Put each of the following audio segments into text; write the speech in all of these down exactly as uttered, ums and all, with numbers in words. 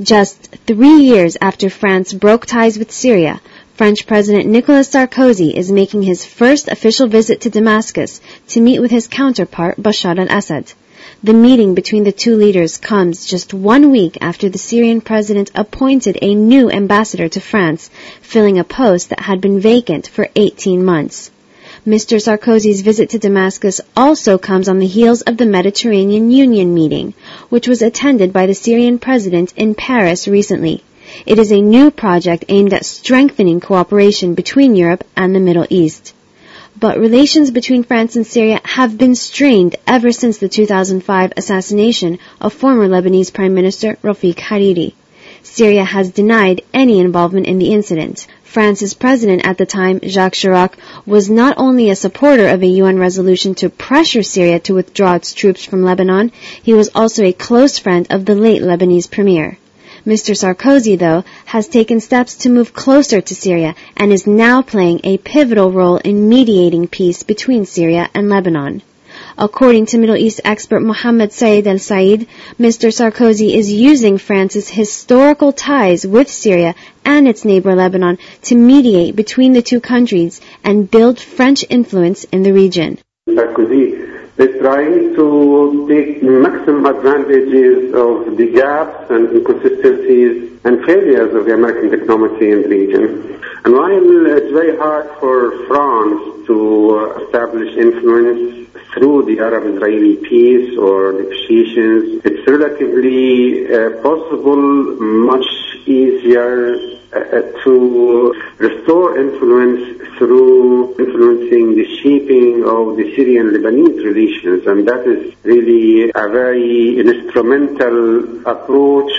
Just three years after France broke ties with Syria, French President Nicolas Sarkozy is making his first official visit to Damascus to meet with his counterpart Bashar al-Assad. The meeting between the two leaders comes just one week after the Syrian president appointed a new ambassador to France, filling a post that had been vacant for eighteen months. Mister Sarkozy's visit to Damascus also comes on the heels of the Mediterranean Union meeting, which was attended by the Syrian president in Paris recently. It is a new project aimed at strengthening cooperation between Europe and the Middle East. But relations between France and Syria have been strained ever since the two thousand five assassination of former Lebanese Prime Minister Rafiq Hariri. Syria has denied any involvement in the incident. France's president at the time, Jacques Chirac, was not only a supporter of a U N resolution to pressure Syria to withdraw its troops from Lebanon, he was also a close friend of the late Lebanese premier. Mister Sarkozy, though, has taken steps to move closer to Syria and is now playing a pivotal role in mediating peace between Syria and Lebanon. According to Middle East expert Mohammed Saeed al-Said, Mister Sarkozy is using France's historical ties with Syria and its neighbor Lebanon to mediate between the two countries and build French influence in the region. Sarkozy is trying to take maximum advantages of the gaps and inconsistencies and failures of the American diplomacy in the region. And while it's very hard for France to establish influence through the Arab-Israeli peace or negotiations, it's relatively uh, possible, much easier uh, to restore influence through influencing the shaping of the Syrian-Lebanese relations, and that is really a very instrumental approach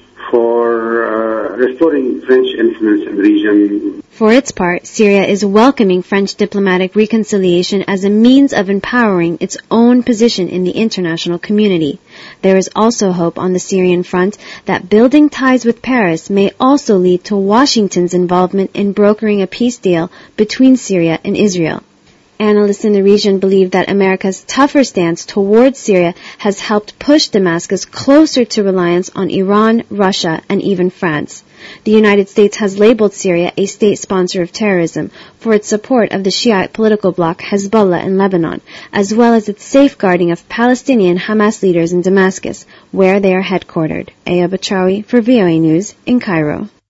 for uh, restoring French influence in the region. For its part, Syria is welcoming French diplomatic reconciliation as a means of empowering its own position in the international community. There is also hope on the Syrian front that building ties with Paris may also lead to Washington's involvement in brokering a peace deal between Syria and Israel. Analysts in the region believe that America's tougher stance towards Syria has helped push Damascus closer to reliance on Iran, Russia, and even France. The United States has labeled Syria a state sponsor of terrorism for its support of the Shiite political bloc Hezbollah in Lebanon, as well as its safeguarding of Palestinian Hamas leaders in Damascus, where they are headquartered. Aya Batrawi for V O A News in Cairo.